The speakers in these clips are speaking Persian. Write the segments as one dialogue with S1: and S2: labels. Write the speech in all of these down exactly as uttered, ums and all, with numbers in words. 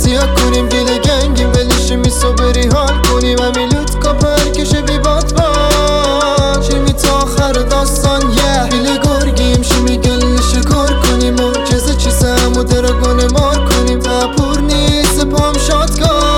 S1: سیاه کنیم گل گنگیم بلش میسو بری حال کنیم امیلوت کپر کشه بی بات بان شیمی تا آخر داستان یه بیل گرگیم شیمی گلش گر کنیم معجزه چیزم و درگونه مار کنیم تپور نیست پام شاد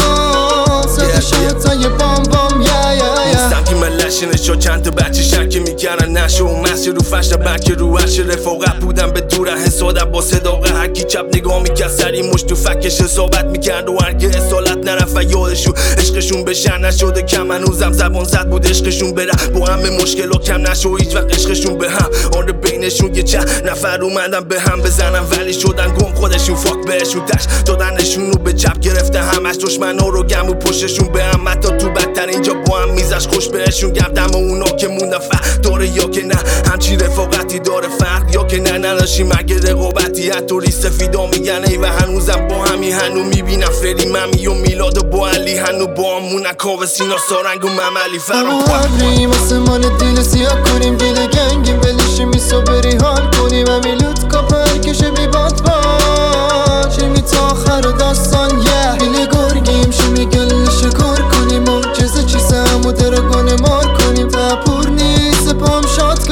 S1: کن صدا شاتای بام بام یه یه یه
S2: سمتی من لشنه شد چند تا بچه شکی میکردن نشو و مسیر رو فشت بکه رو هرش رفاقت بودم به دوره حسادت با صداقه هرکی چپ نگاه میکرد سری مشت و فکش حسابت میکرد و هرگه اصالت نرفت و یادشون عشقشون بشن نشده کم هنوزم زبان زد بود عشقشون بره با همه مشکل و کم نشو هیچ وقت عشقشون به هم آره بینشون یه چند نفر اومدن به هم بزنن ولی شدن گم خودشون فاک بهشون تش دادنشون رو به چپ گرفته همش دشمن ها رو گم و پشتشون به هم حتی تو بدتر اینجا با هم میزش خوش بهشون گردم و اونا که موندن فرق داره یا که نه همچی رفاقتی داره فرق یا که نه نداشیم مگه رقابتی حتی سفیدا میگن ای و هنوزم با همی هنو میبینم فری ممی و میلاد و با علی هنو با همونن کاو سینا سارنگ و مملی فرام
S1: بریم آسمان دیل سیاه کنیم گل گنگیم بلش میسو بری حال کنیم امیلوت کپر کشه بی بات بان شیمی تا آخر داستان یه بیل گرگیم شیمی گلش گر کنیم معجزه چیزم و درگونه مار کنیم تپور نیست پام شاد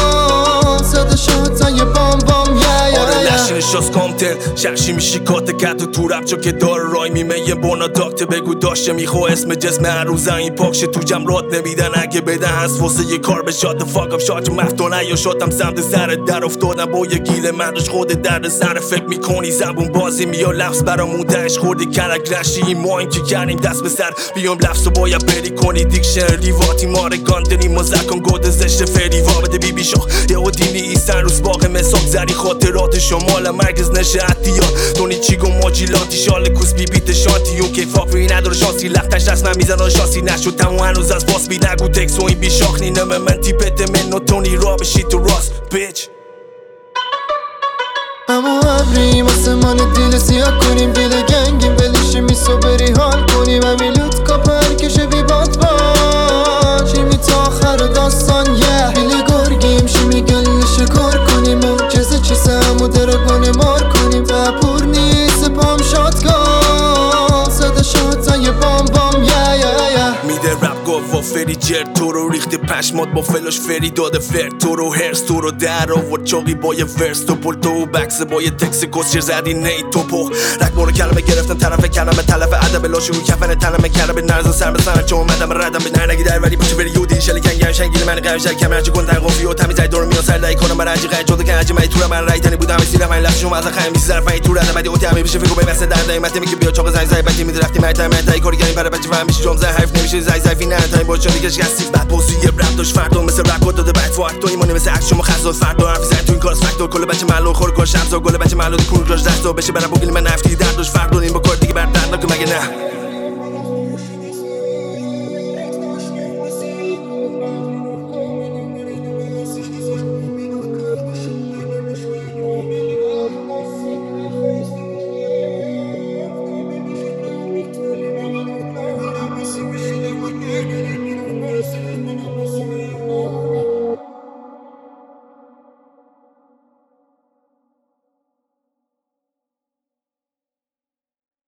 S1: کن صدا شاتای بام بام یه یه
S2: شاس کامتن شرشی میشی کات کت و تو رب چو که داره رای میمه یه بونا داکته بگو داشته میخوا اسم جسم هر روزه این پاکشه تو جمرات نمیدن اگه بده هست واسه یه کار به شاد فاکم شاد جو مفتانه یا شاتم سمت سرت در افتادم با یه گیل مردش خود درد سر فکر میکنی زبون بازی میا لفظ برامون دهش خوردی کرک رشی این ما این که کردیم دست به سر بیام لفظ و باید بری کنی دیکشن ریواتی ماره گاندنی مزکن گود زشت فری وابده بی بی شاخ یه و دینی ایستن روز باقی مساق زری خاطرات شمال مرکز نشه اتیا دونی چیگو ماجیلاتی شال کوس بی بیت شانتی و که فاقری نداره شانسی لختش دست من میزنه شانسی نشد تمو هنوز از باس بی نگو تکس و این بی شاخنی نمه من تیپت من و تونی را بشی تو راست بیچ
S1: اما بریم آسمان دیل سیاه کنیم گل گنگیم بلش میسو بری حال کنیم امیلوت کپر کشه بی بات بان شیمی تا آخر داستان یه بیل گرگیم شیمی گلش گر کنیم معجزه چیزم و درگونه مار کنیم تپور نیست پام شاد کن صدا شاتای بام بام یه یه یه
S2: میده رپ گفت و فری جر تو رو ریخته پشمات با فلاش فری داده فر تو رو هرس تو رو در آورد چاقی با یه ورس تو پل تو بکس با یه تکس کسیر زدی نی تو پخ رک برو کلمه گرفتن طرف کلمه تلف عدب لاشو کفن تلمه کلمه نرز سر به سر چون اومدم ردم به نرنگی در ولی پوچه بری یودی شلی کنگم شنگیل من قوشک کمر چه کن تنقفی و تمیزای دور میاد سر لای کنم برای قای چود که اجمعی تو من رای تنی بودم سیرم من لفظ شما از خیلی ظرفای تو رد بعد اوتی همی بشه فکر به واسه در دایمت میگه بیا چاق زنگ زای بعدی میدرفتی مرتای مرتای کاری گریم برای بچه فهم میشه جمله حرف نمیشه زای زای فینا تایم با چالی کش گستی بعد بوسی یه رپ داش فردا مثل رپ داده بعد فاک تو ایمونی مثل اکشن خاص فردا حرف زد تو این کار فاکتور کل بچه معلوم خور کار شمس و گل بچه معلوم کور راش دست بشه برای بوگل من نفتی دردش فردا